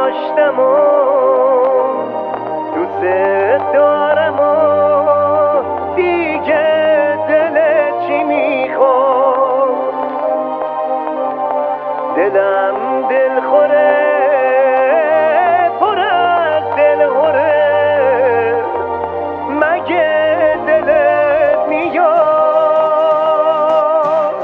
داشتم و دوست دارم و دیگه دلت چی میخواد؟ دلم دلخوره پر از دلهوره، مگه دلت میاد؟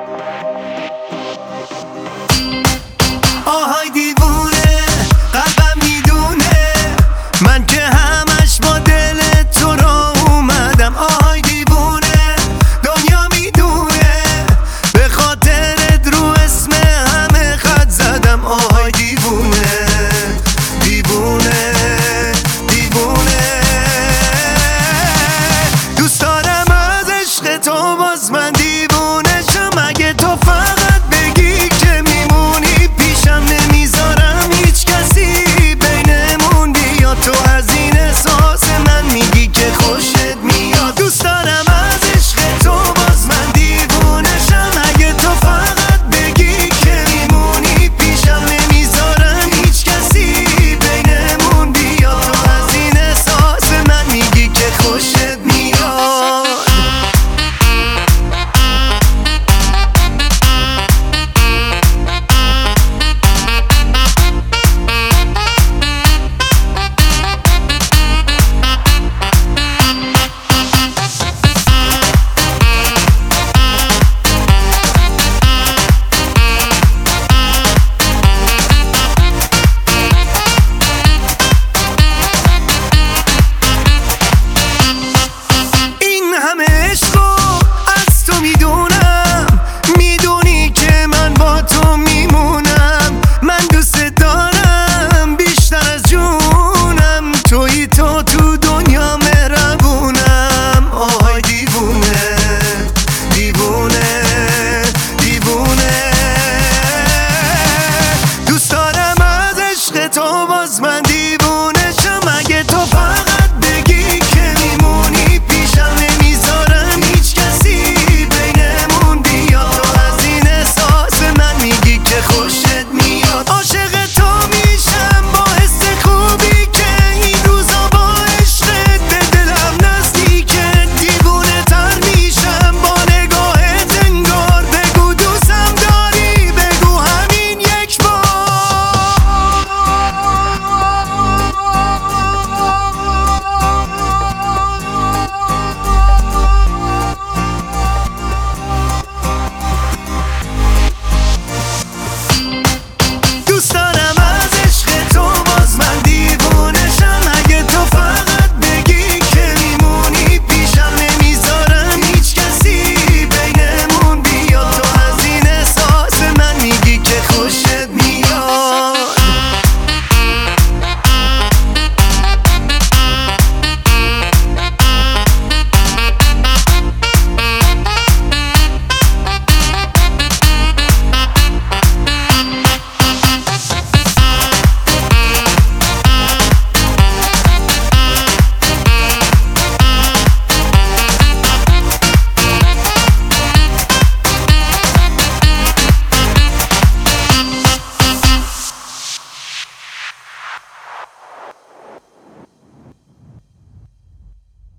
آهای دیوونه قلبم میدونه من که همش با دل تو را اومدم. آهای دیوونه دنیا میدونه به خاطرت رو اسم همه خط زدم. آهای دیوونه دیوونه دیوونه دوست دارم از عشق تو باز من